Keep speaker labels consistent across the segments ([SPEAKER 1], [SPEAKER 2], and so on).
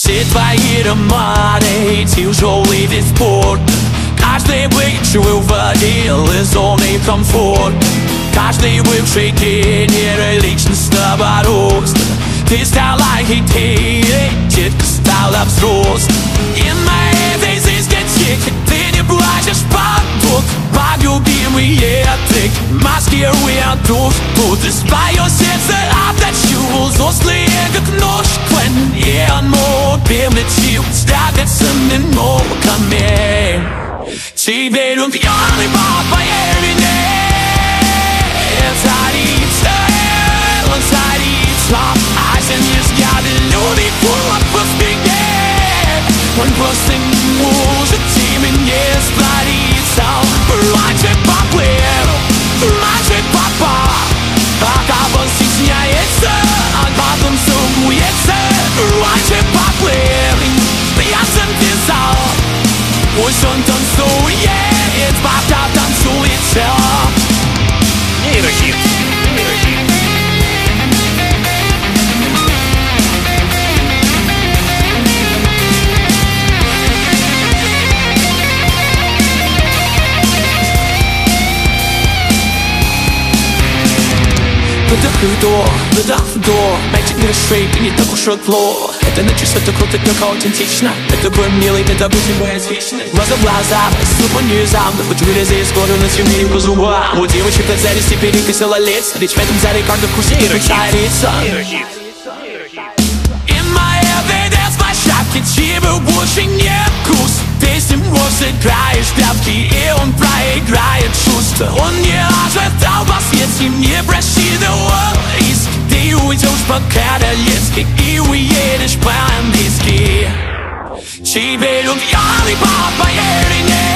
[SPEAKER 1] Все твои романы, тяжелый вид спорт. Каждый бывший выводил из зоны комфорт. Каждый бывший тренер личностного роста. Ты стала хитрее, детка стала взрослой. И на этой дискотеке ты не плачешь под под любимые треки, маскируя дух. Тут из твое сердце отточил взрослые как нож. И оно превратил с драгоценными ногами. Теперь он пьяный по твоей вине. Царица, он царица, а сильные взгляды любит кулак по спине. Он просто не может тебе не справиться. Раньше поплыл, раньше попал, пока он стесняется, а потом сумуется. Раньше поплыл, я сам писал. Пусть он танцует, пока танцуется.
[SPEAKER 2] Нейрохит.
[SPEAKER 1] Выдох вдох, мальчик не расшей, ты не так уж зло. Это начнется, это круто, только аутентично. Это твой милый, это будет мой вечный. Глаза в глаза, супа низам. Да хоть вылезай из города на семье по зубам. У девочек в зале теперь косила лиц. Речь в этом зале каждый вкус не царица. И моя вида с площадки тебе больше не вкус. Ты с ним играешь в прятки, и он проиграет чувства. Он не ожидал вас, если не просчитывал риск. Ты уйдешь по-королевски и уедешь по-английски. Теперь он пьяный по твоей вине.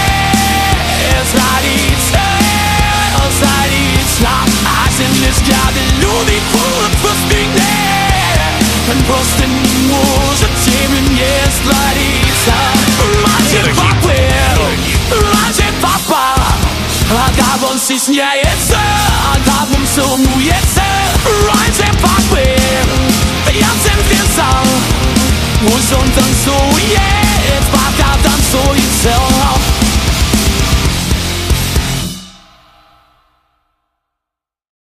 [SPEAKER 1] Царица, царица, а сильные взгляды любит кулак по спине. Он просто не может тебе не сclarиться. Раньше поплыл, раньше попал, пока он стесняется, а потом сумуется. Раньше поплыл, я всем писал. Пусть он танцует, пока танцуется.